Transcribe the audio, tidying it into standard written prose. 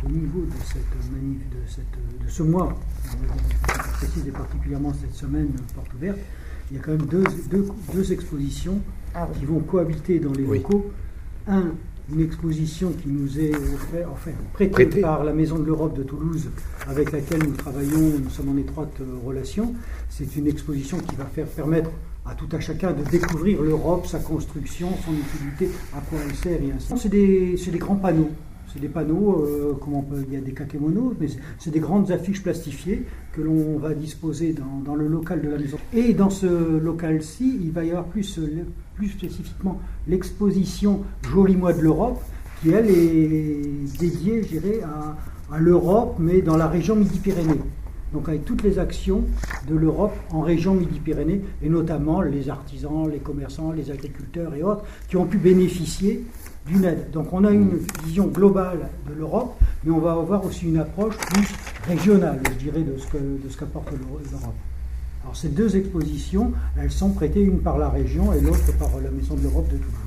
au niveau de cette manif, de ce mois, je précise et particulièrement cette semaine porte ouverte, il y a quand même deux expositions qui vont cohabiter dans les locaux. Une exposition qui nous est prêtée par la Maison de l'Europe de Toulouse, avec laquelle nous travaillons, nous sommes en étroite relation. C'est une exposition qui va permettre à tout à chacun de découvrir l'Europe, sa construction, son utilité, à quoi elle sert et ainsi. C'est des grands panneaux. C'est des panneaux, il y a des kakémonos, mais c'est des grandes affiches plastifiées que l'on va disposer dans le local de la maison. Et dans ce local-ci, il va y avoir plus spécifiquement l'exposition Joli Mois de l'Europe, qui elle est dédiée, je dirais, à l'Europe, mais dans la région Midi-Pyrénées. Donc avec toutes les actions de l'Europe en région Midi-Pyrénées, et notamment les artisans, les commerçants, les agriculteurs et autres, qui ont pu bénéficier d'une aide. Donc on a une vision globale de l'Europe, mais on va avoir aussi une approche plus régionale, je dirais, de ce qu'apporte l'Europe. Alors ces deux expositions, elles sont prêtées une par la région et l'autre par la Maison de l'Europe de Toulouse.